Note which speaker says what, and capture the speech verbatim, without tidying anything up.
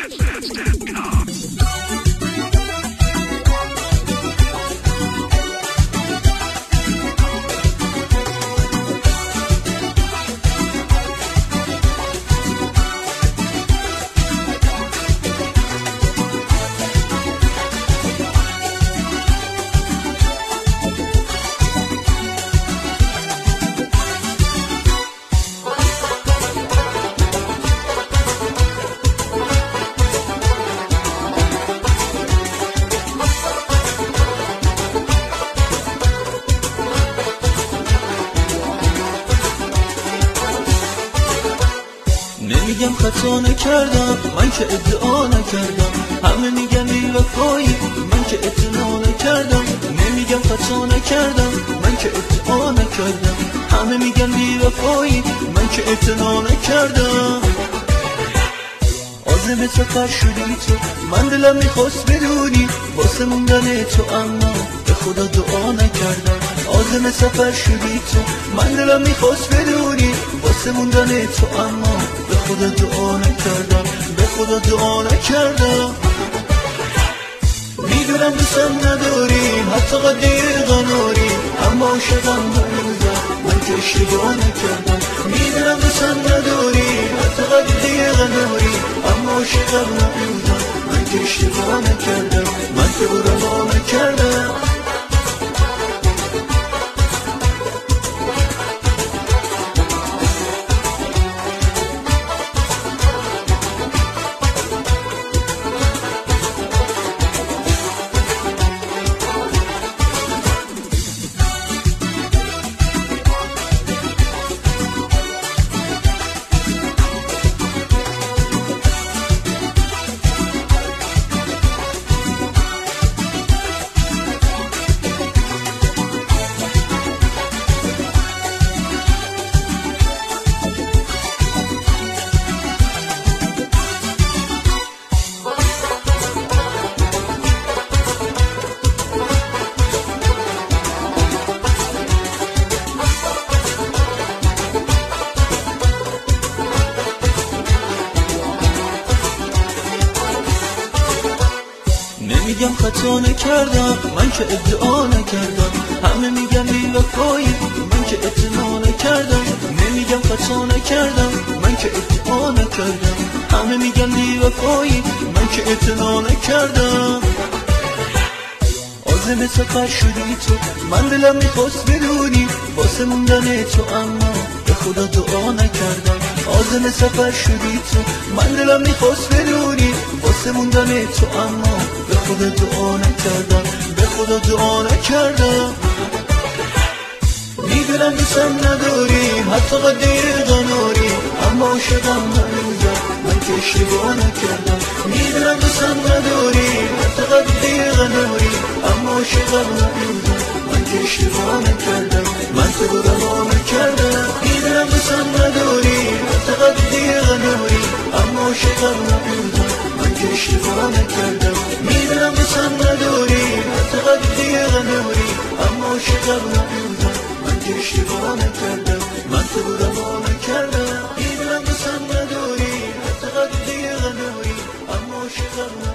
Speaker 1: نمیگم خطا نکردم، من که ادعا نکردم. همه میگن بی وفایی، من که اعتنا نکردم. نمیگم خطا نکردم، من که ادعا نکردم. همه میگن بی وفایی، من که اعتنا نکردم. عازم سفر شدی تو، من دلم میخواست بدونی واسه موندن تو، اما به خدا دعا نکردم. عازم سفر شدی تو، من دلم میخواست بدونی واسه موندن تو، اما به خدا دعا نکردم، به خدا دعا نکردم. میدونم دوستم نداری، حتی قدیر غناری، اما عاشقم هنوزم، من که اشتباه نکردم. میدونم دوستم نداری، حتی قدیر غناری، اما عاشقم هنوزم، من که اشتباه نکردم، من که دعا نکردم. نمیگم خطا نکردم، من که ادعا نکردم. همه میگن بی وفایی، من که اعتنا نکردم. نمیگم خطا نکردم، من که ادعا نکردم. همه میگن بی وفایی، من که اعتنا نکردم. عازم سفر شدی تو، من دلم میخواست بدونی واسه موندن تو، اما به خدا دعا نکردم. عازم سفر شدی تو، من دلم میخواست بدونی واسه موندن تو، اما به خدا دعا نکردم، به خدا دعا نکردم. میدونم دوستم نداری، حتی قدیر غناری، اما عاشقم هنوزم، من که اشتباه نکردم. میدونم دوستم نداری، حتی قدیر غناری، اما عاشقم هنوزم، من که اشتباه نکردم، من که دعا نکردم. میدونم دوستم نداری، حتی قدیر غناری، اما عاشقم هنوزم، من که اشتباه نکردم. میدونم دوستم نداری، حتی قدیر غناری، اما عاشقم هنوزم، من که اشتباه نکردم، من که دعا نکردم. میدونم دوستم نداری، حتی قدیر غناری، اما عاشقم